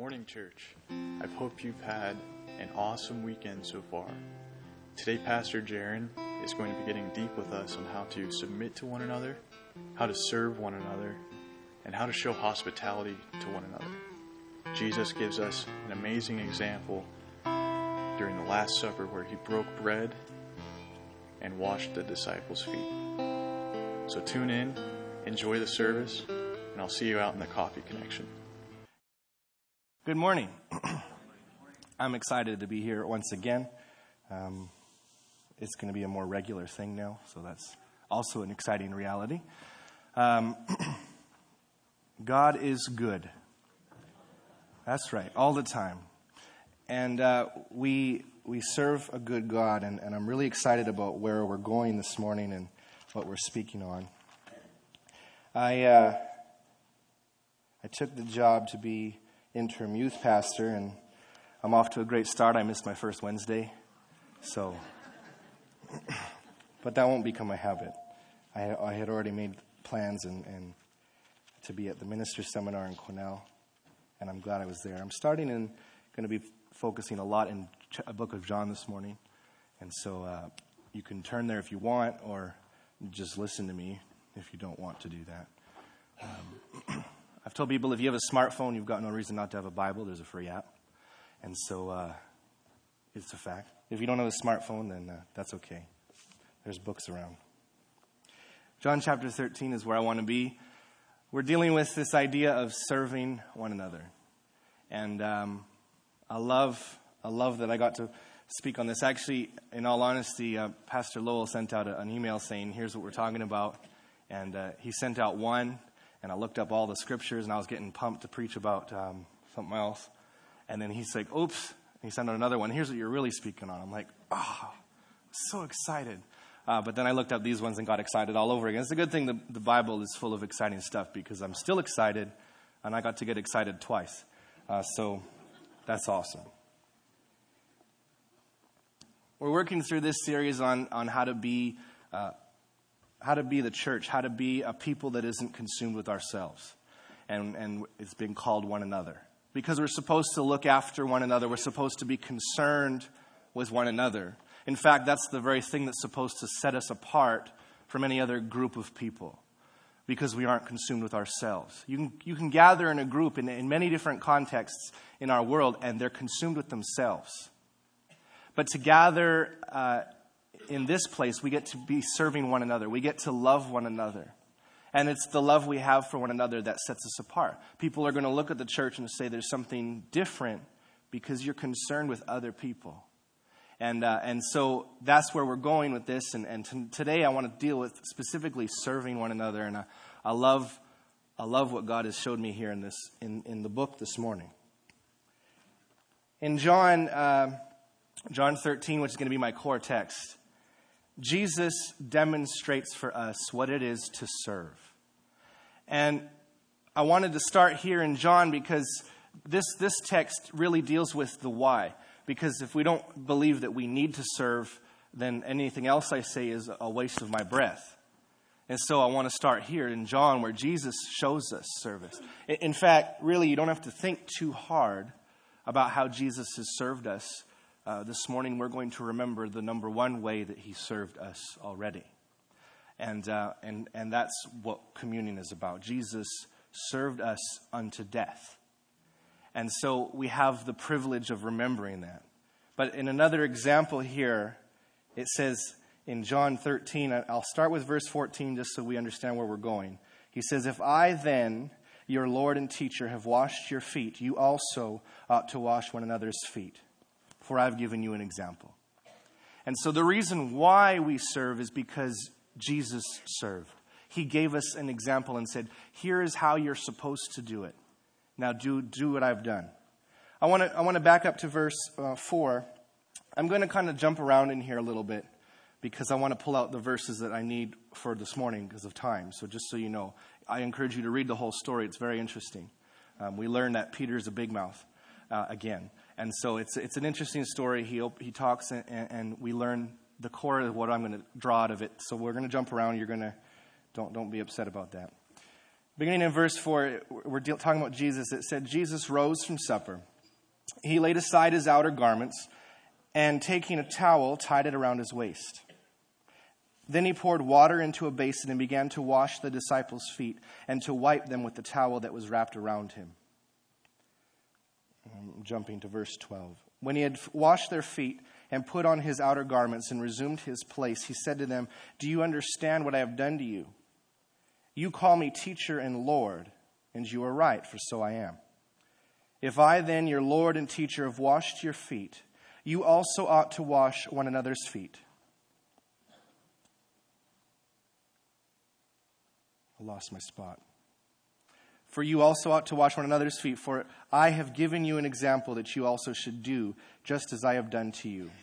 morning, church. I hope you've had an awesome weekend so far. Today, Pastor Jaron is going to be getting deep with us on how to submit to one another, how to serve one another, and how to show hospitality to one another. Jesus gives us an amazing example during the Last Supper where he broke bread and washed the disciples' feet. So tune in, enjoy the service, and I'll see you out in the coffee connection. Good morning. I'm excited to be here once again. It's going to be a more regular thing now, so that's also an exciting reality. God is good. That's right, all the time. And we serve a good God, and I'm really excited about where we're going this morning and what we're speaking on. I took the job to be interim youth pastor, and I'm off to a great start. I missed my first Wednesday, but that won't become a habit. I had already made plans and to be at the minister seminar in Cornell, and I'm glad I was there. I'm starting and going to be focusing a lot in a book of John this morning, and so you can turn there if you want, or just listen to me if you don't want to do that. I've told people if you have a smartphone, you've got no reason not to have a Bible. There's a free app. And so it's a fact. If you don't have a smartphone, then that's okay. There's books around. John chapter 13 is where I want to be. We're dealing with this idea of serving one another. And I love that I got to speak on this. Actually, in all honesty, Pastor Lowell sent out an email saying, here's what we're talking about. And he sent out one. And I looked up all the scriptures, and I was getting pumped to preach about something else. And then he's like, oops. And he sent out another one. Here's what you're really speaking on. I'm like, I'm so excited. But then I looked up these ones and got excited all over again. It's a good thing the Bible is full of exciting stuff, because I'm still excited, and I got to get excited twice. So that's awesome. We're working through this series on how to be the church, how to be a people that isn't consumed with ourselves. And it's been called one another. Because we're supposed to look after one another. We're supposed to be concerned with one another. In fact, that's the very thing that's supposed to set us apart from any other group of people. Because we aren't consumed with ourselves. You can gather in a group in many different contexts in our world, and they're consumed with themselves. But to gather in this place, we get to be serving one another. We get to love one another. And it's the love we have for one another that sets us apart. People are going to look at the church and say there's something different because you're concerned with other people. And so that's where we're going with this. And today I want to deal with specifically serving one another. And I love what God has showed me here in the book this morning. In John 13, which is going to be my core text, Jesus demonstrates for us what it is to serve. And I wanted to start here in John because this text really deals with the why. Because if we don't believe that we need to serve, then anything else I say is a waste of my breath. And so I want to start here in John where Jesus shows us service. In fact, really, you don't have to think too hard about how Jesus has served us. This morning we're going to remember the number one way that he served us already. And that's what communion is about. Jesus served us unto death. And so we have the privilege of remembering that. But in another example here, it says in John 13, I'll start with verse 14 just so we understand where we're going. He says, if I then, your Lord and teacher, have washed your feet, you also ought to wash one another's feet. For I've given you an example. And so the reason why we serve is because Jesus served. He gave us an example and said, here is how you're supposed to do it. Now do what I've done. I want to back up to verse 4. I'm going to kind of jump around in here a little bit because I want to pull out the verses that I need for this morning because of time. So just so you know, I encourage you to read the whole story. It's very interesting. We learn that Peter is a big mouth again. And so it's an interesting story. He talks and we learn the core of what I'm going to draw out of it. So we're going to jump around. You're going to don't be upset about that. Beginning in verse 4, we're talking about Jesus. It said, Jesus rose from supper. He laid aside his outer garments and taking a towel, tied it around his waist. Then he poured water into a basin and began to wash the disciples' feet and to wipe them with the towel that was wrapped around him. I'm jumping to verse 12. When he had washed their feet and put on his outer garments and resumed his place, he said to them, "Do you understand what I have done to you? You call me teacher and Lord, and you are right, for so I am. If I then, your Lord and teacher, have washed your feet, you also ought to wash one another's feet." I lost my spot. "For you also ought to wash one another's feet, for I have given you an example that you also should do, just as I have done to you."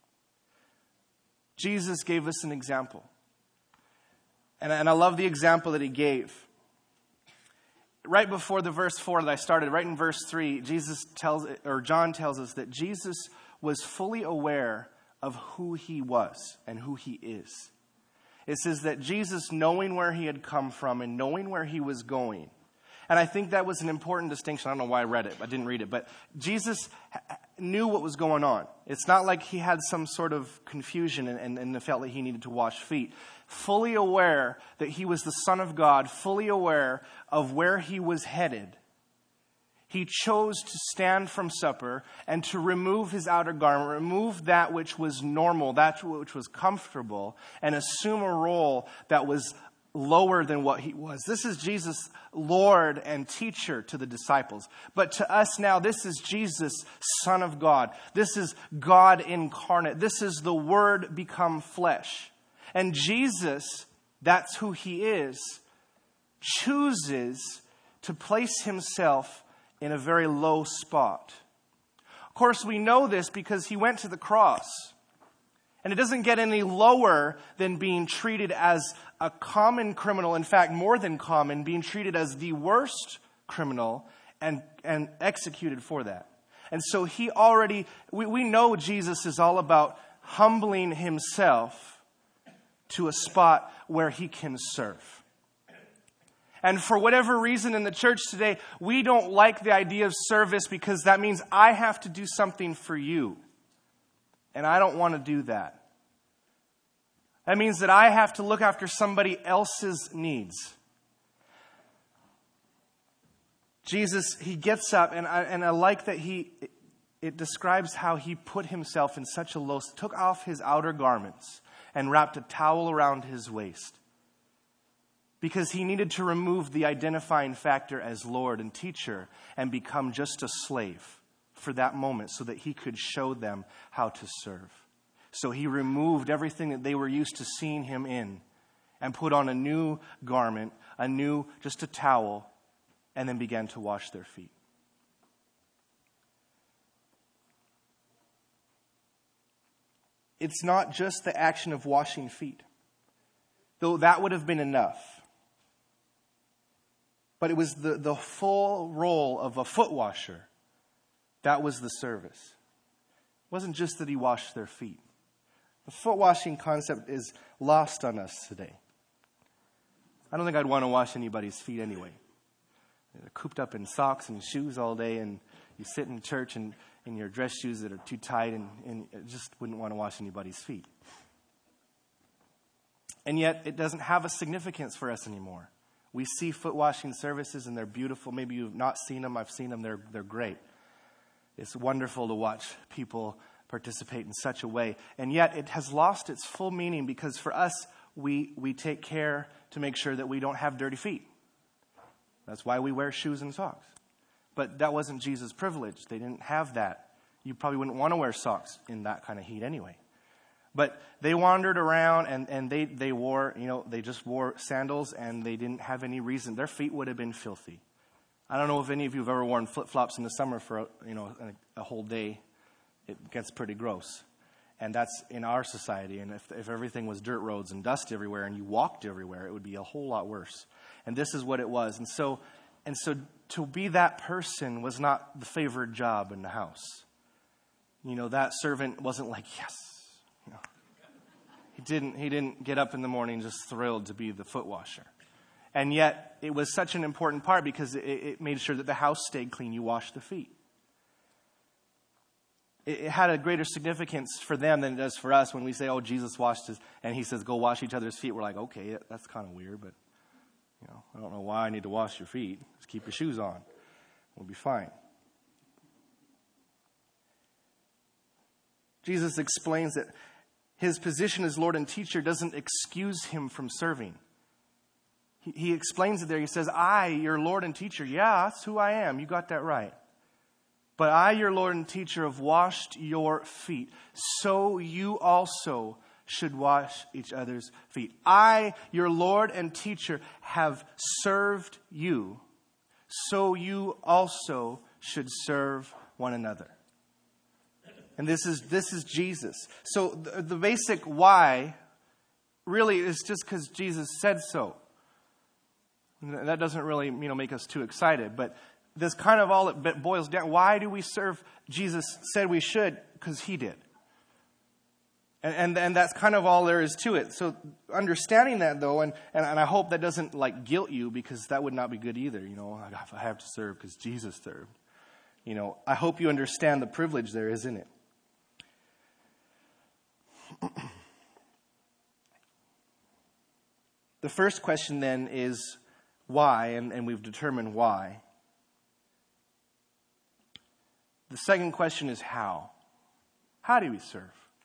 Jesus gave us an example. And I love the example that he gave. Right before the verse 4 that I started, right in verse 3, John tells us that Jesus was fully aware of who he was and who he is. It says that Jesus, knowing where he had come from and knowing where he was going, and I think that was an important distinction. I don't know why I read it. I didn't read it. But Jesus knew what was going on. It's not like he had some sort of confusion and felt that he needed to wash feet. Fully aware that he was the Son of God, fully aware of where he was headed, he chose to stand from supper and to remove his outer garment, remove that which was normal, that which was comfortable, and assume a role that was lower than what he was. This is Jesus, Lord and teacher to the disciples. But to us now, this is Jesus, Son of God. This is God incarnate. This is the Word become flesh. And Jesus, that's who he is, chooses to place himself in a very low spot. Of course, we know this because he went to the cross. And it doesn't get any lower than being treated as a common criminal. In fact, more than common, being treated as the worst criminal and executed for that. And so we know Jesus is all about humbling himself to a spot where he can serve. And for whatever reason in the church today, we don't like the idea of service because that means I have to do something for you. And I don't want to do that. That means that I have to look after somebody else's needs. Jesus, he gets up, and I like that it describes how he put himself in such a low, took off his outer garments and wrapped a towel around his waist. Because he needed to remove the identifying factor as Lord and teacher and become just a slave for that moment so that he could show them how to serve. So he removed everything that they were used to seeing him in and put on a new garment, just a towel, and then began to wash their feet. It's not just the action of washing feet, though that would have been enough. But it was the full role of a foot washer. That was the service. It wasn't just that he washed their feet. The foot washing concept is lost on us today. I don't think I'd want to wash anybody's feet anyway. They're cooped up in socks and shoes all day, and you sit in church in your dress shoes that are too tight, and just wouldn't want to wash anybody's feet. And yet, it doesn't have a significance for us anymore. We see foot washing services, and they're beautiful. Maybe you've not seen them. I've seen them. They're great. It's wonderful to watch people participate in such a way. And yet, it has lost its full meaning because for us, we take care to make sure that we don't have dirty feet. That's why we wear shoes and socks. But that wasn't Jesus' privilege. They didn't have that. You probably wouldn't want to wear socks in that kind of heat anyway. But they wandered around and they wore, they just wore sandals and they didn't have any reason. Their feet would have been filthy. I don't know if any of you have ever worn flip-flops in the summer for, a whole day. It gets pretty gross. And that's in our society. And if everything was dirt roads and dust everywhere and you walked everywhere, it would be a whole lot worse. And this is what it was. And so to be that person was not the favored job in the house. That servant wasn't like, yes. He didn't get up in the morning just thrilled to be the foot washer. And yet, it was such an important part because it made sure that the house stayed clean. You washed the feet. It had a greater significance for them than it does for us when we say, oh, Jesus washed his, and he says, go wash each other's feet. We're like, okay, that's kind of weird, but I don't know why I need to wash your feet. Just keep your shoes on. We'll be fine. Jesus explains that his position as Lord and teacher doesn't excuse him from serving. He explains it there. He says, I, your Lord and teacher, yeah, that's who I am. You got that right. But I, your Lord and teacher, have washed your feet. So you also should wash each other's feet. I, your Lord and teacher, have served you. So you also should serve one another. And this is Jesus. So the basic why really is just because Jesus said so. That doesn't really, make us too excited. But this kind of all it boils down. Why do we serve? Jesus said we should because he did. And that's kind of all there is to it. So understanding that, though, and I hope that doesn't guilt you, because that would not be good either. I have to serve because Jesus served. I hope you understand the privilege there, isn't it? The first question then is why, and we've determined why. The second question is how. How do we serve?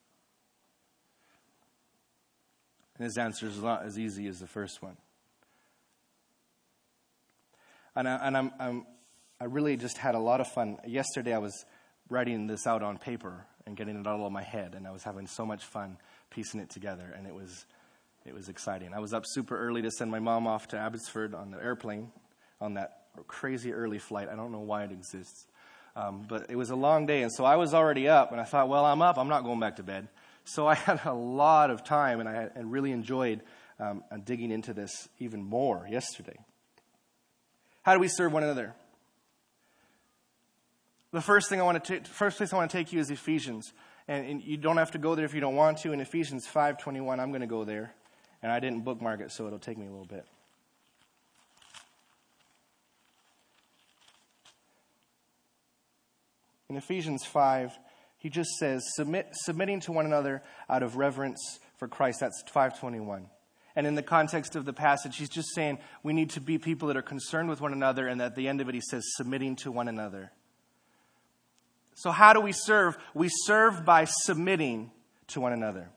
And his answer is not as easy as the first one. And I really just had a lot of fun. Yesterday I was writing this out on paper and getting it all in my head, and I was having so much fun piecing it together, and it was exciting. I was up super early to send my mom off to Abbotsford on the airplane on that crazy early flight. I don't know why it exists. But it was a long day, and so I was already up, and I thought, well, I'm up. I'm not going back to bed. So I had a lot of time, and I really enjoyed digging into this even more yesterday. How do we serve one another? The first place I want to take you is Ephesians. And you don't have to go there if you don't want to. In Ephesians 5:21, I'm going to go there. And I didn't bookmark it, so it'll take me a little bit. In Ephesians 5, he just says, submitting to one another out of reverence for Christ. That's 5:21. And in the context of the passage, he's just saying we need to be people that are concerned with one another. And at the end of it, he says, submitting to one another. So how do we serve? We serve by submitting to one another.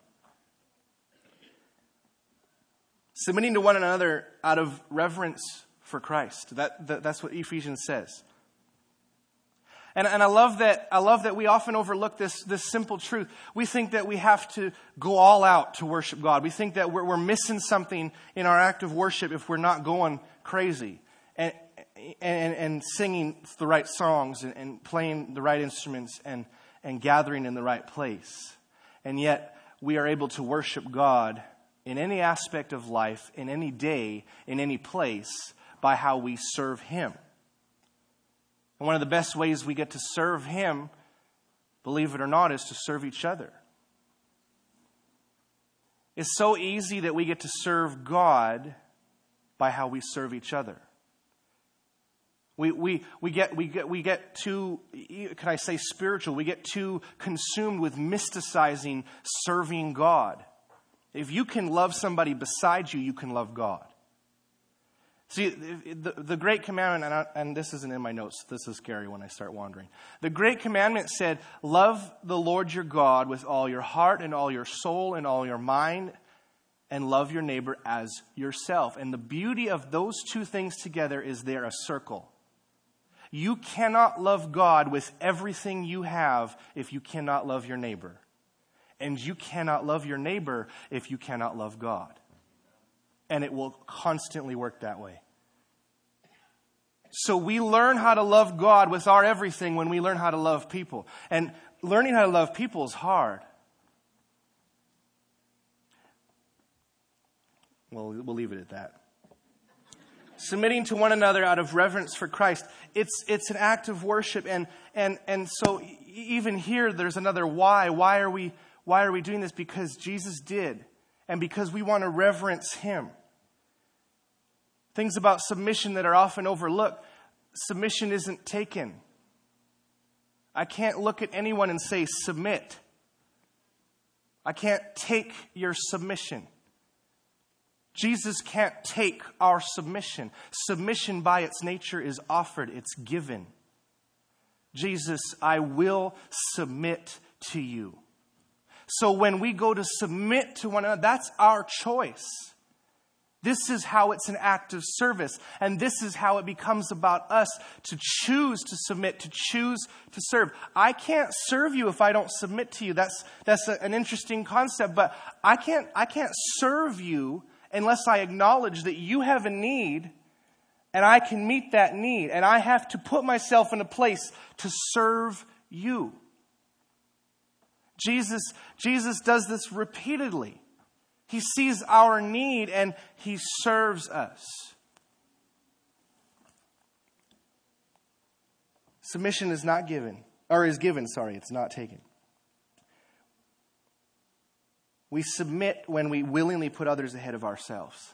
Submitting to one another out of reverence for Christ. That's what Ephesians says. And I love that we often overlook this simple truth. We think that we have to go all out to worship God. We think that we're missing something in our act of worship if we're not going crazy and singing the right songs and playing the right instruments and gathering in the right place. And yet we are able to worship God in any aspect of life, in any day, in any place, by how we serve Him. And one of the best ways we get to serve Him, believe it or not, is to serve each other. It's so easy that we get to serve God by how we serve each other. We get too, can I say spiritual? We get too consumed with mysticizing serving God. If you can love somebody beside you, you can love God. See, the Great Commandment, and this isn't in my notes. This is scary when I start wandering. The Great Commandment said, love the Lord your God with all your heart and all your soul and all your mind, and love your neighbor as yourself. And the beauty of those two things together is they're a circle. You cannot love God with everything you have if you cannot love your neighbor. And you cannot love your neighbor if you cannot love God. And it will constantly work that way. So we learn how to love God with our everything when we learn how to love people. And learning how to love people is hard. Well, we'll leave it at that. Submitting to one another out of reverence for Christ. It's an act of worship. And so even here there's another why. Why are we doing this? Because Jesus did. And because we want to reverence Him. things about submission that are often overlooked. Submission isn't taken. I can't look at anyone and say, submit. I can't take your submission. Jesus can't take our submission. Submission by its nature is offered. It's given. Jesus, I will submit to you. So when we go to submit to one another, that's our choice. This is how it's an act of service. And this is how it becomes about us to choose to submit, to choose to serve. I can't serve you if I don't submit to you. That's an interesting concept. But I can't serve you unless I acknowledge that you have a need and I can meet that need. And I have to put myself in a place to serve you. Jesus does this repeatedly. He sees our need and he serves us. Submission is not given, or is given, it's not taken. We submit when we willingly put others ahead of ourselves.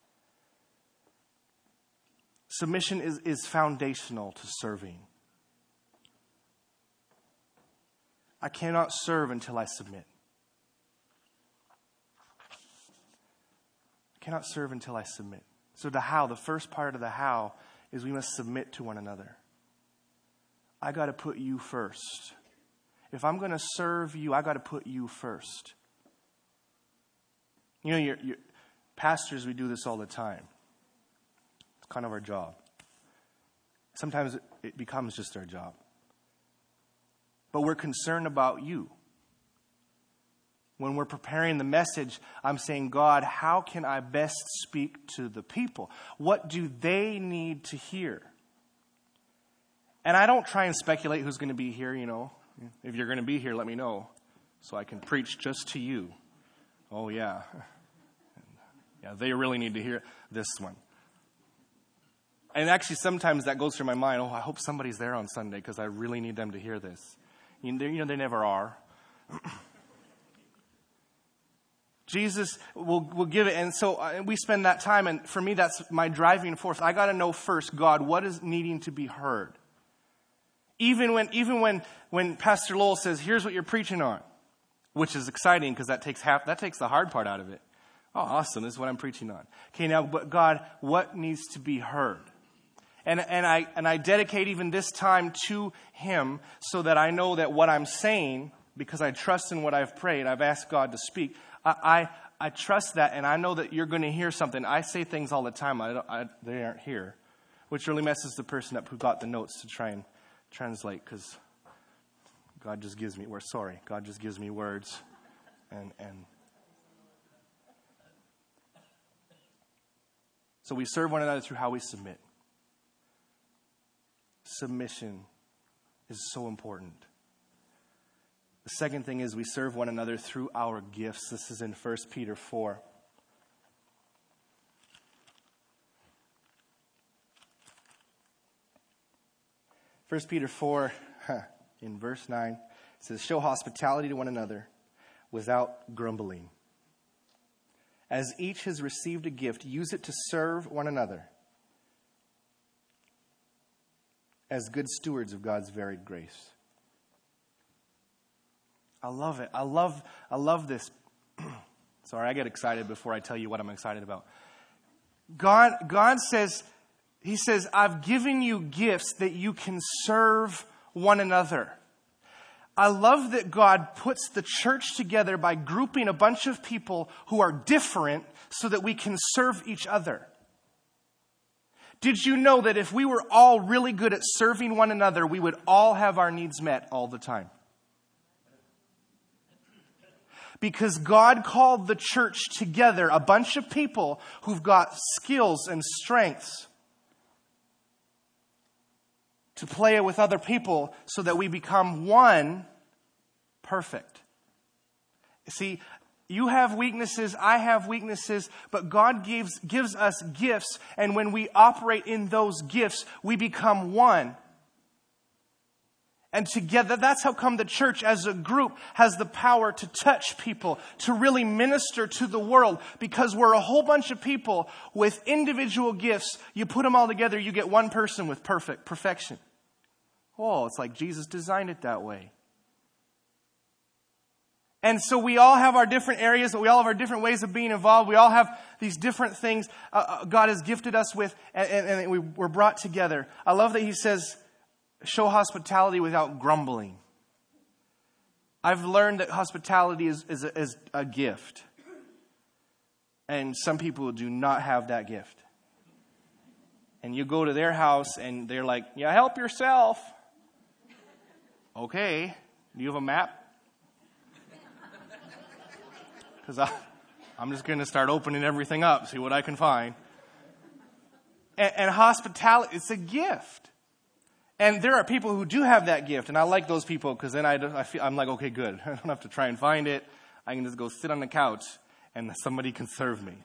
Submission is foundational to serving. I cannot serve until I submit. I cannot serve until I submit. So the first part of the how is we must submit to one another. I got to put you first. If I'm going to serve you, I got to put you first. You know, your pastors, we do this all the time. It's kind of our job. Sometimes it becomes just our job. But we're concerned about you. When we're preparing the message, I'm saying, God, how can I best speak to the people? What do they need to hear? And I don't try and speculate who's going to be here, you know. If you're going to be here, let me know so I can preach just to you. Oh, yeah. Yeah, they really need to hear this one. And actually, sometimes that goes through my mind. Oh, I hope somebody's there on Sunday because I really need them to hear this. You know, they never are. Jesus will give it. And so we spend that time. And for me, that's my driving force. I got to know first, God, what is needing to be heard? Even when Pastor Lowell says, here's what you're preaching on, which is exciting because that takes the hard part out of it. Oh, awesome. This is what I'm preaching on. Okay, now, but God, what needs to be heard? And I dedicate even this time to Him so that I know that what I'm saying, because I trust in what I've prayed, I've asked God to speak. I trust that, and I know that you're going to hear something. I say things all the time. They aren't here, which really messes the person up who got the notes to try and translate, because God just gives me words, and so we serve one another through how we submit. Submission is so important. The second thing is we serve one another through our gifts. This is in 1 Peter 4. First Peter 4, in verse 9, it says, show hospitality to one another without grumbling. As each has received a gift, use it to serve one another as good stewards of God's varied grace. I love it. I love this. Sorry, I get excited before I tell you what I'm excited about. God says, He says, I've given you gifts that you can serve one another. I love that God puts the church together by grouping a bunch of people who are different so that we can serve each other. Did you know that if we were all really good at serving one another, we would all have our needs met all the time? Because God called the church together, a bunch of people who've got skills and strengths to play it with other people so that we become one perfect. See, you have weaknesses, I have weaknesses, but God gives us gifts, and when we operate in those gifts, we become one. And together, that's how come the church as a group has the power to touch people, to really minister to the world. Because we're a whole bunch of people with individual gifts. You put them all together, you get one person with perfection. Oh, it's like Jesus designed it that way. And so we all have our different areas, we all have our different ways of being involved. We all have these different things God has gifted us with, and we're brought together. I love that he says, show hospitality without grumbling. I've learned that hospitality is a gift. And some people do not have that gift. And you go to their house and they're like, yeah, help yourself. Okay, do you have a map? Because I'm just going to start opening everything up, see what I can find. And hospitality, it's a gift. And there are people who do have that gift, and I like those people because then I'm like, okay, good. I don't have to try and find it. I can just go sit on the couch, and somebody can serve me.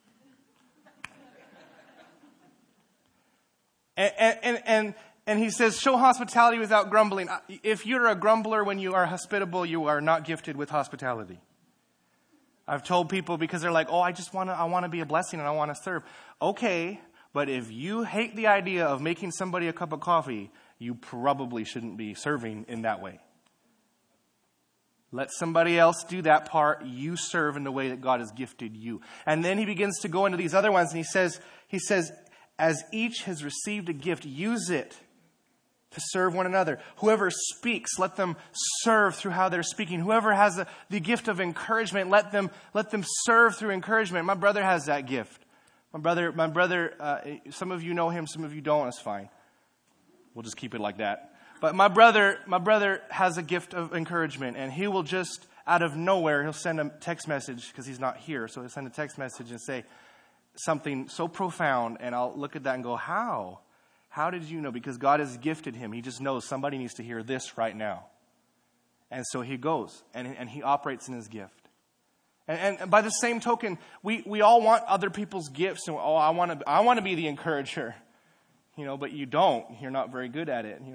And he says, show hospitality without grumbling. If you're a grumbler when you are hospitable, you are not gifted with hospitality. I've told people because they're like, oh, I want to be a blessing and I want to serve. Okay, but if you hate the idea of making somebody a cup of coffee, you probably shouldn't be serving in that way. Let somebody else do that part. You serve in the way that God has gifted you. And then he begins to go into these other ones, and he says, as each has received a gift, use it to serve one another. Whoever speaks, let them serve through how they're speaking. Whoever has the gift of encouragement, let them serve through encouragement. My brother has that gift. My brother, some of you know him, some of you don't. That's fine. We'll just keep it like that. But my brother has a gift of encouragement, and he will just, out of nowhere, he'll send a text message, because he's not here, so he'll send a text message and say something so profound, and I'll look at that and go, how? How did you know? Because God has gifted him. He just knows somebody needs to hear this right now. And so he goes, and he operates in his gift. And by the same token, we all want other people's gifts, and I want to be the encourager. But you don't. You're not very good at it,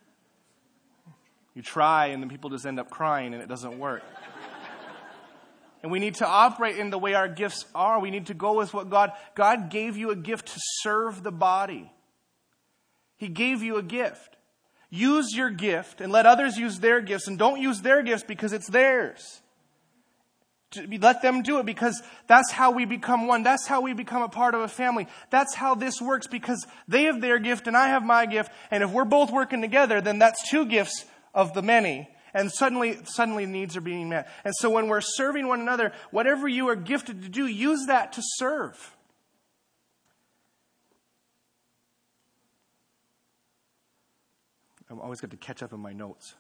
You try, and then people just end up crying, and it doesn't work. And we need to operate in the way our gifts are. We need to go with what God gave you a gift to serve the body. He gave you a gift. Use your gift, and let others use their gifts, and don't use their gifts because it's theirs. Let them do it, because that's how we become one. That's how we become a part of a family. That's how this works, because they have their gift and I have my gift. And if we're both working together, then that's two gifts of the many. And suddenly needs are being met. And so when we're serving one another, whatever you are gifted to do, use that to serve. I've always got to catch up in my notes.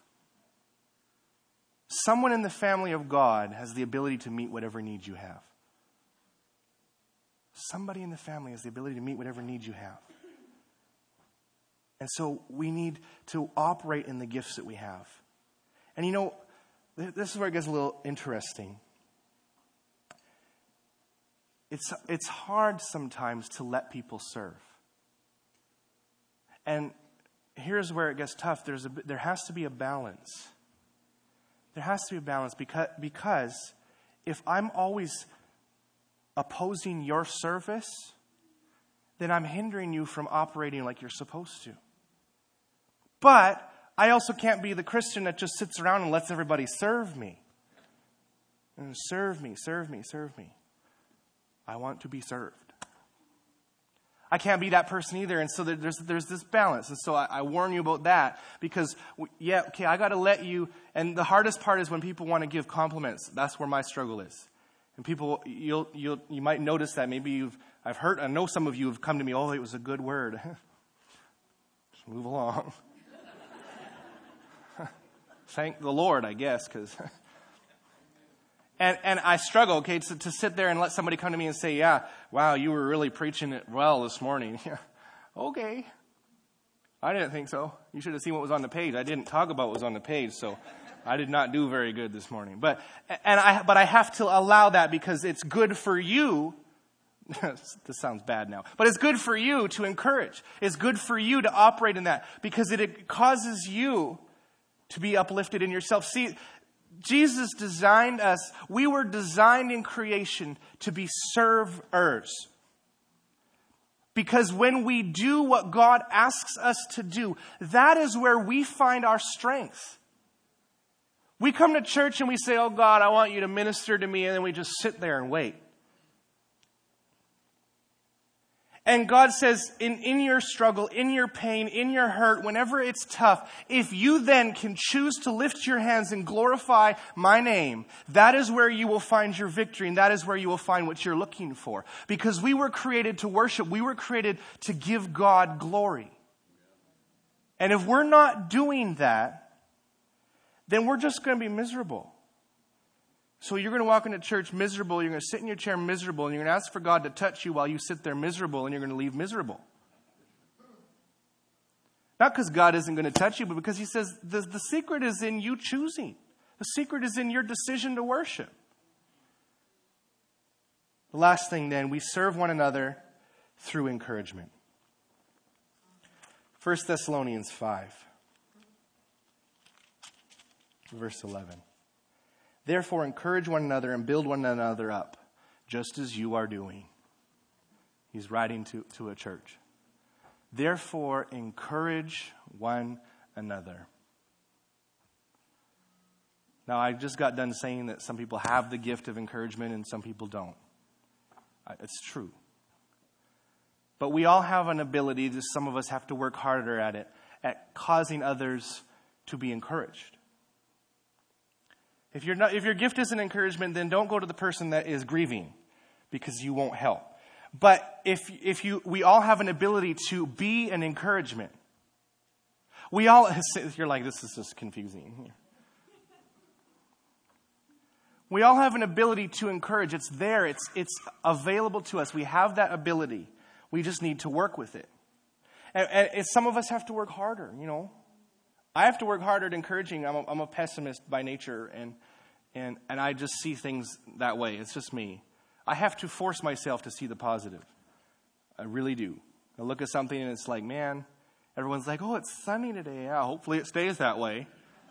Someone in the family of God has the ability to meet whatever needs you have. Somebody in the family has the ability to meet whatever needs you have. And so we need to operate in the gifts that we have. And this is where it gets a little interesting. It's hard sometimes to let people serve. And here's where it gets tough. There has to be a balance. There has to be a balance because if I'm always opposing your service, then I'm hindering you from operating like you're supposed to. But I also can't be the Christian that just sits around and lets everybody serve me. And serve me. I want to be served. I can't be that person either. And so there's this balance. And so I warn you about that because, I got to let you. And the hardest part is when people want to give compliments. That's where my struggle is. And people, you might notice that. Maybe I know some of you have come to me, oh, it was a good word. Just move along. Thank the Lord, I guess, because... And I struggle, to sit there and let somebody come to me and say, yeah, wow, you were really preaching it well this morning. Okay. I didn't think so. You should have seen what was on the page. I didn't talk about what was on the page, so I did not do very good this morning. But I have to allow that because it's good for you. This sounds bad now. But it's good for you to encourage. It's good for you to operate in that because it causes you to be uplifted in yourself. See, Jesus designed us. We were designed in creation to be servers. Because when we do what God asks us to do, that is where we find our strength. We come to church and we say, oh God, I want you to minister to me, and then we just sit there and wait. And God says, in your struggle, in your pain, in your hurt, whenever it's tough, if you then can choose to lift your hands and glorify my name, that is where you will find your victory, and that is where you will find what you're looking for. Because we were created to worship. We were created to give God glory. And if we're not doing that, then we're just going to be miserable. So you're going to walk into church miserable, you're going to sit in your chair miserable, and you're going to ask for God to touch you while you sit there miserable, and you're going to leave miserable. Not because God isn't going to touch you, but because he says the secret is in you choosing. The secret is in your decision to worship. The last thing then, we serve one another through encouragement. 1 Thessalonians 5, verse 11. Therefore, encourage one another and build one another up, just as you are doing. He's writing to a church. Therefore, encourage one another. Now, I just got done saying that some people have the gift of encouragement and some people don't. It's true. But we all have an ability, just some of us have to work harder at it, at causing others to be encouraged. If your gift isn't encouragement, then don't go to the person that is grieving, because you won't help. But we all have an ability to be an encouragement. You're like, this is just confusing. We all have an ability to encourage. It's there. It's available to us. We have that ability. We just need to work with it. And some of us have to work harder, you know. I have to work harder at encouraging. I'm a pessimist by nature, and I just see things that way. It's just me. I have to force myself to see the positive. I really do. I look at something and it's like, man, everyone's like, oh, it's sunny today. Yeah, hopefully it stays that way.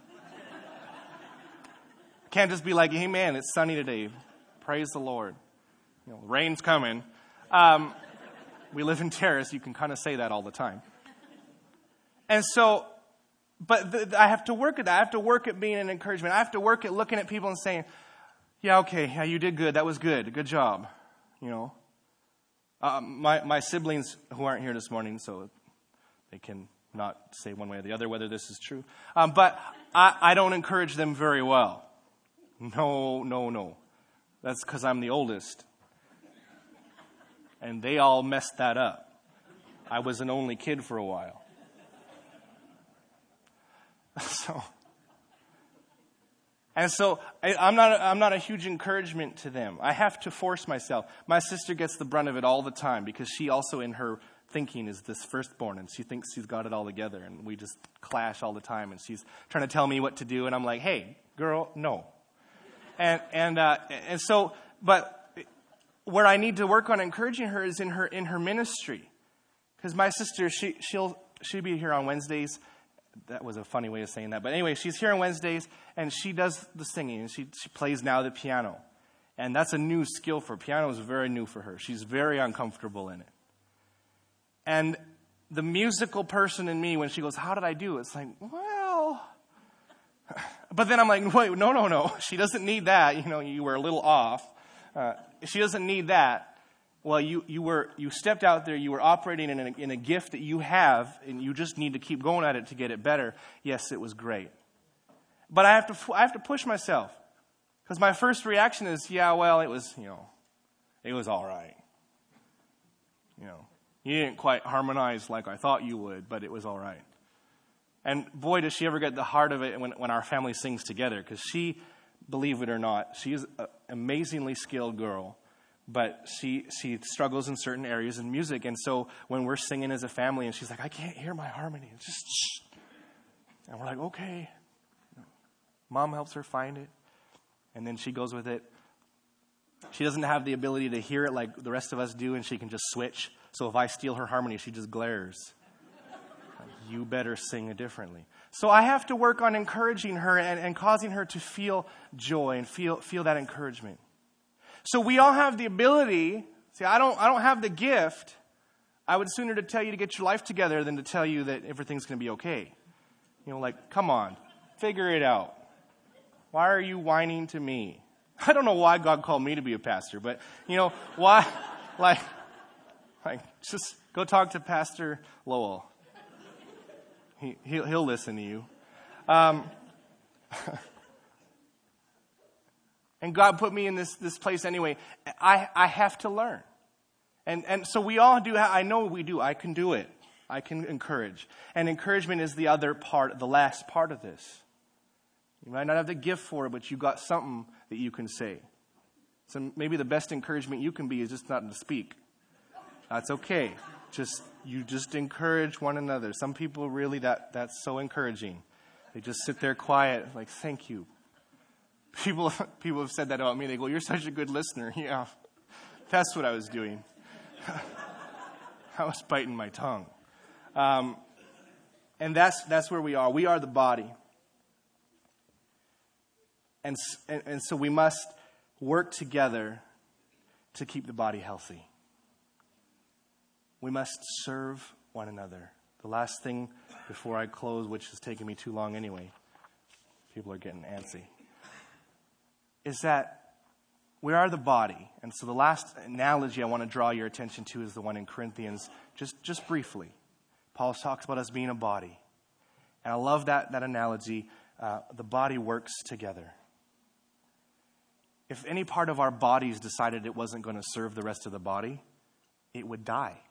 Can't just be like, hey, man, it's sunny today. Praise the Lord. You know, rain's coming. We live in Terrace. You can kind of say that all the time. And so, but I have to work at that. I have to work at being an encouragement. I have to work at looking at people and saying, yeah, okay, yeah, you did good. That was good. Good job. You know, my siblings who aren't here this morning, so they can not say one way or the other whether this is true. But I don't encourage them very well. No. That's because I'm the oldest. And they all messed that up. I was an only kid for a while. So I'm not a huge encouragement to them. I have to force myself. My sister gets the brunt of it all the time because she also in her thinking is this firstborn, and she thinks she's got it all together, and we just clash all the time, and she's trying to tell me what to do, and I'm like, hey, girl, no. And so, but where I need to work on encouraging her is in her ministry, because my sister she'll be here on Wednesdays. That was a funny way of saying that, but anyway, she's here on Wednesdays and she does the singing, and she plays now the piano, and that's a new skill for her. Piano is very new for her. She's very uncomfortable in it, and the musical person in me, when she goes, "How did I do?" It's like, well. But then I'm like, wait, no. She doesn't need that. You know, you were a little off. She doesn't need that. Well, you stepped out there. You were operating in a gift that you have, and you just need to keep going at it to get it better. Yes, it was great. But I have to push myself, because my first reaction is, yeah, well, it was all right. You know, you didn't quite harmonize like I thought you would, but it was all right. And boy, does she ever get the heart of it when our family sings together. Because she, believe it or not, she is an amazingly skilled girl. But she struggles in certain areas in music. And so when we're singing as a family and she's like, I can't hear my harmony. It's just shh. And we're like, okay. Mom helps her find it. And then she goes with it. She doesn't have the ability to hear it like the rest of us do. And she can just switch. So if I steal her harmony, she just glares. You better sing it differently. So I have to work on encouraging her and causing her to feel joy and feel that encouragement. So we all have the ability. See, I don't have the gift. I would sooner to tell you to get your life together than to tell you that everything's going to be okay. Like, come on, figure it out. Why are you whining to me? I don't know why God called me to be a pastor, but, why? Like, just go talk to Pastor Lowell. He'll listen to you. And God put me in this place anyway. I have to learn. And so we all do. I know we do. I can do it. I can encourage. And encouragement is the other part, the last part of this. You might not have the gift for it, but you got something that you can say. So maybe the best encouragement you can be is just not to speak. That's okay. You just encourage one another. Some people really, that's so encouraging. They just sit there quiet, like, thank you. People have said that about me. They go, you're such a good listener. Yeah, that's what I was doing. I was biting my tongue. And that's where we are. We are the body. And so we must work together to keep the body healthy. We must serve one another. The last thing before I close, which has taken me too long anyway, people are getting antsy, is that we are the body. And so the last analogy I want to draw your attention to is the one in Corinthians, just briefly. Paul talks about us being a body. And I love that analogy. The body works together. If any part of our bodies decided it wasn't going to serve the rest of the body, it would die.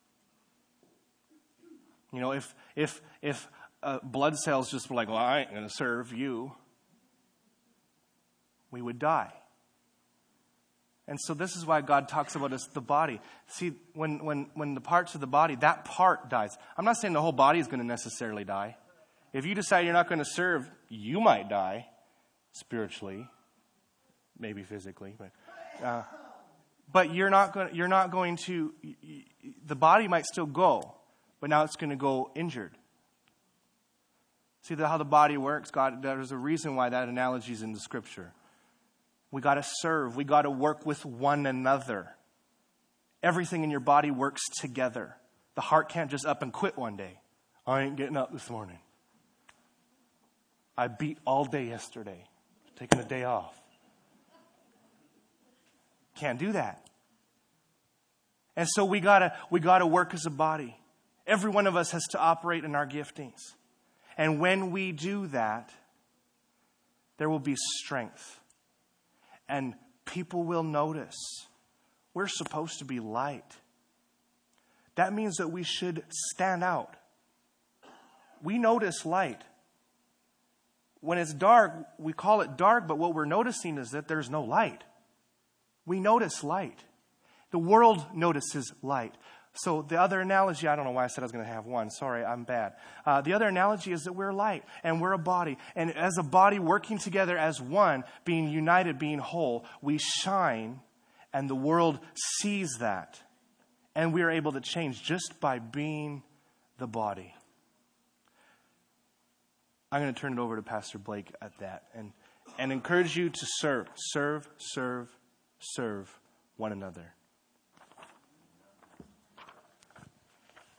If blood cells just were like, well, I ain't going to serve you, we would die. And so this is why God talks about us, the body. See, when the parts of the body, that part dies. I'm not saying the whole body is going to necessarily die. If you decide you're not going to serve, you might die spiritually, maybe physically, but you're not going to. The body might still go, but now it's going to go injured. See how the body works? There's a reason why that analogy is in the Scripture. We got to serve. We got to work with one another. Everything in your body works together. The heart can't just up and quit one day. I ain't getting up this morning. I beat all day yesterday. Taking a day off. Can't do that. And so we gotta work as a body. Every one of us has to operate in our giftings. And when we do that, there will be strength. And people will notice. We're supposed to be light. That means that we should stand out. We notice light. When it's dark, we call it dark, but what we're noticing is that there's no light. We notice light. The world notices light. So the other analogy, I don't know why I said I was going to have one. Sorry, I'm bad. The other analogy is that we're light and we're a body. And as a body working together as one, being united, being whole, we shine and the world sees that. And we are able to change just by being the body. I'm going to turn it over to Pastor Blake at that and encourage you to serve one another.